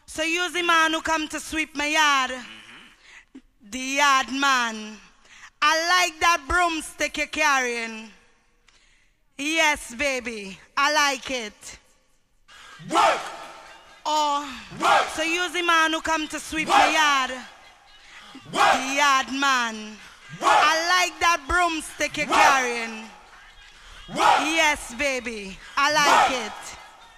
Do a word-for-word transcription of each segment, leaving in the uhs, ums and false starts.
So you's the man who come to sweep my yard. Mm-hmm. The yard man. I like that broomstick you're carrying. Yes, baby. I like it. Work! Oh, Work! So you's the man who come to sweep Work! my yard. Work! The yard man. Work! I like that broomstick you're Work! carrying. Work! Yes, baby. I like Work! it.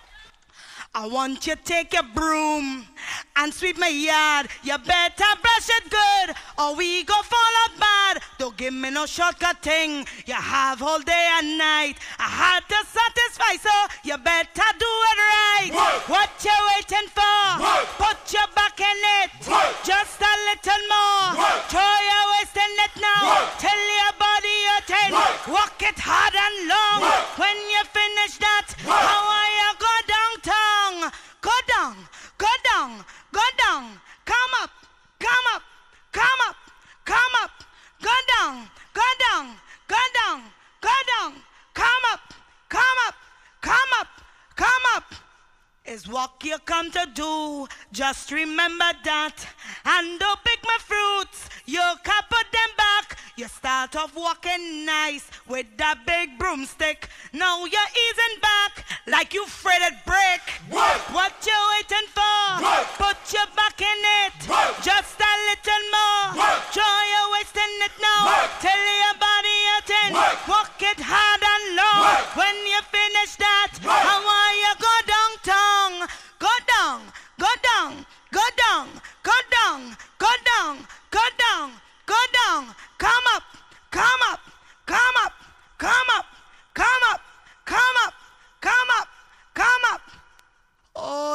I want you to take your broom and sweep my yard. You better brush it good or we go fall out bad. Don't give me no shortcut thing. You have all day and night. I had to satisfy, so you better do it right. Work. What you waiting for? Work. Put your back in it. Work. Just a little more. Work. Throw your waist in it now. Work. Tell your body you're ten. Work. Walk it hard and long. Work. When you finish that, Work. how are you go downtown? Go down, go down, go down. Come up, come up, come up, come up. Go down, go down, go down, go down. Come up, come up, come up, come up. Is what you come to do. Just remember that. And don't pick my fruits. You can put them back. You start off walking nice with that big broomstick. Now you're easing back like you fretted brick. Work! What you waiting for? Work! Put your back in it. Work! Just a little more. Work! Throw your waist in it now. Work! Tell your body you're ten. Work! Walk it hard and long. Work! When you finish that, Work! how are you go downtown? Go down, go down, go down, go down, go down, go down, go down. Come up, come up, come up, come up, come up, come up, come up, come up. Oh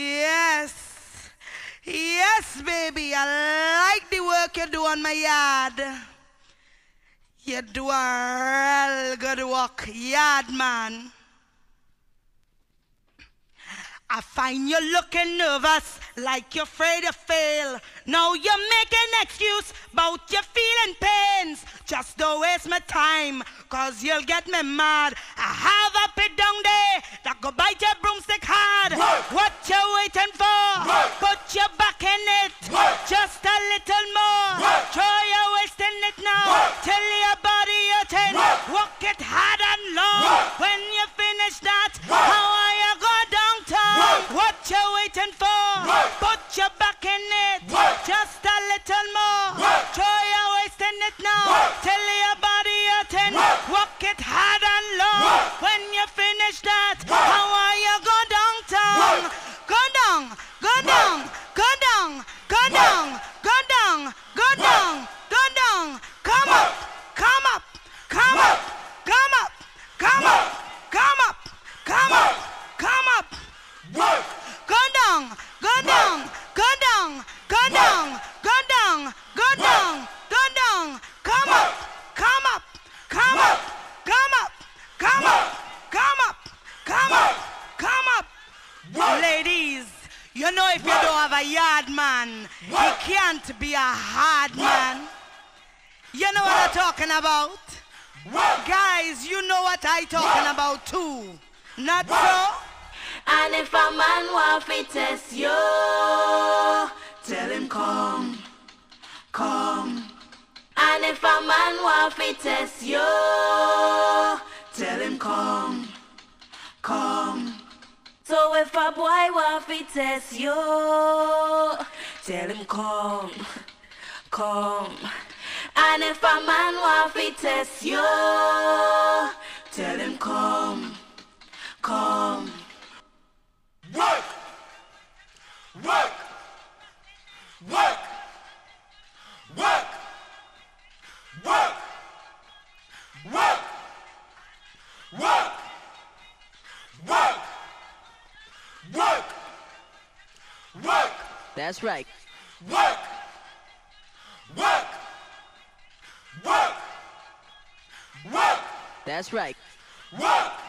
yes, yes, baby. I like the work you do on my yard. You do a real good work, yard man. I find you looking nervous, like you're afraid to fail. Now you're making excuse about your feeling pains. Just don't waste my time, cause you'll get me mad. I have a pit down there that go bite your broomstick hard. Work. What you waiting for? Work. Put your back in it. Work. Just a little more. Work. Throw your waist in it now. Work. Tell your body you're ten. Work. Walk it hard and long. Work. When you finish that, Work. how are you go downtown? Work. What you waiting for? Work. Put your back in it. Work. Just a little more. Work. Throw your waist in it now. Work. Tell your body you're ten. Work. Walk it hard and long. Work. When you finish that, Work. how are you go downtown? Work. Go down, go Work. down, go down, go Work. down, go down, go Work. down, go down. Come Work. up, come up, come Work. up, come up, come Work. up, come up, come up, Work. come up. Work! Go down, go down, go down, go down, go down, go down, go down. Come up, come up, come up, come up, come up, come up, come up, come up. Ladies, you know if you don't have a yard man, he can't be a hard man. You know what I'm talking about? Guys, you know what I'm talking about too. Not so? And if a man want fi test you, tell him come, come. And if a man want fi test you, tell him come, come. So if a boy want fi test you, tell him come, come. And if a man want fi test you, tell him come, come. Work! Work! Work! Work! Work! Work! Work! Work! Work! Work! That's right. Work! Work! Work! Work! That's right. Work!